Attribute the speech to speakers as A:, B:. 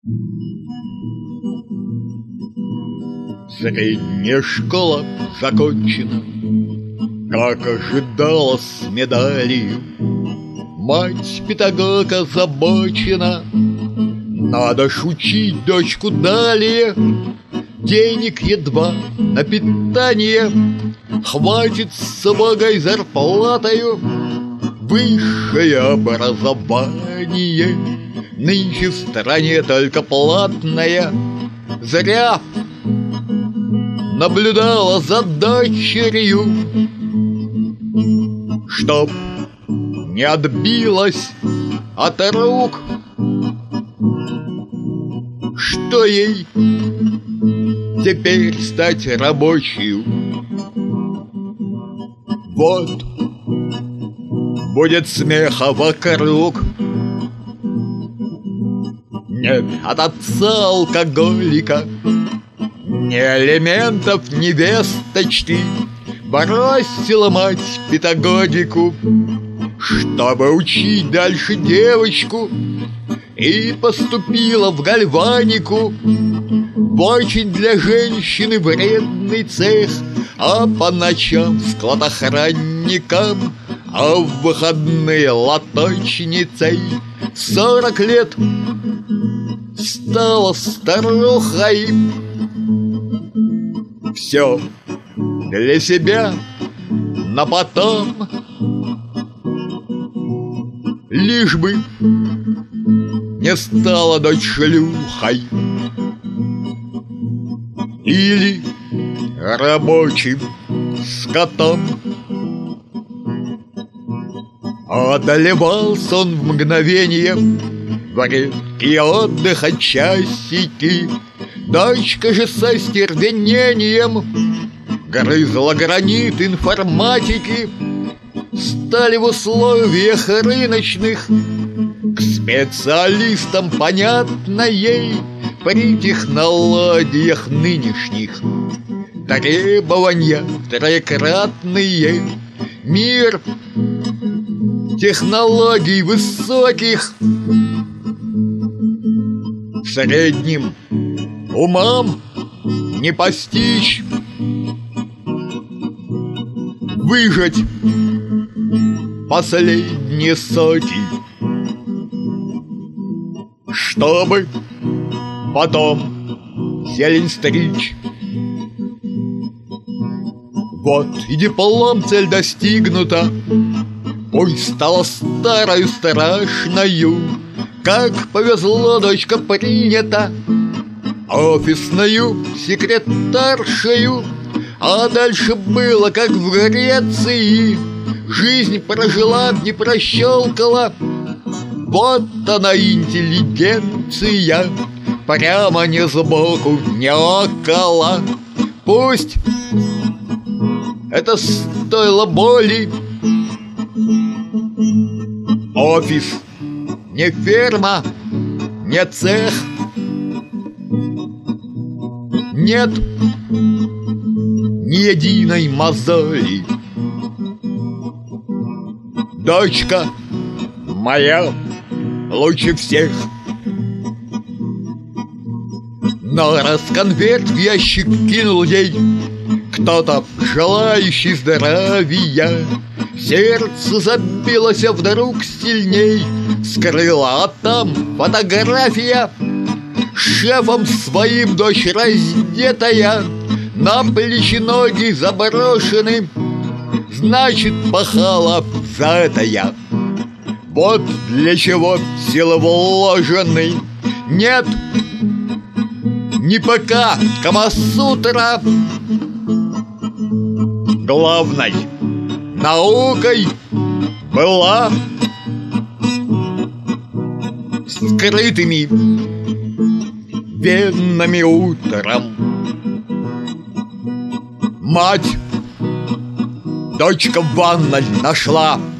A: Средняя школа закончена, как ожидалось, с медалью. Мать педагог озабочена, надо ж учить дочку далее. Денег едва на питание хватит с убогой зарплатою. Высшее образование нынче в стране только платное. Зря наблюдала за дочерью, чтоб не отбилась от рук, что ей теперь стать рабочей. Вот будет смеха вокруг. Нет от отца алкоголика, ни элементов невесточки. Бросила мать педагогику, чтобы учить дальше девочку, и поступила в гальванику, в очень для женщины вредный цех, а по ночам складохранником, а в выходные лоточницей. 40 лет стала старухой. Все для себя, но потом лишь бы не стала дочь шлюхой или рабочим скотом. Одолевался он в мгновение, в редкий отдых от часики. Дочка же со стервенением грызла гранит информатики. Стали в условиях рыночных к специалистам, понятно ей, при технологиях нынешних требования троекратные. Мир технологий высоких средним умам не постичь. Выжать последние соки, чтобы потом зелень стричь. Вот и диплом, цель достигнута, пусть стала старою страшною. Как повезло, дочка принята офисную секретаршею. А дальше было, как в Греции, жизнь прожила, не прощелкала. Вот она интеллигенция, прямо не сбоку, не около. Пусть это стоило боли. Офис не ферма, не цех. Нет ни единой мозоли. Дочка моя лучше всех. Но раз конверт в ящик кинул ей кто-то, желающий здоровья, сердце забилось вдруг сильней. Скрыла, а там фотография, шефом своим дочь раздетая, на плечи ноги заброшены. Значит, пахала за это я. Вот для чего силы вложены. Нет, не пока Камасутра. Главной наукой была скрытыми венами утром. Мать дочка в ванной нашла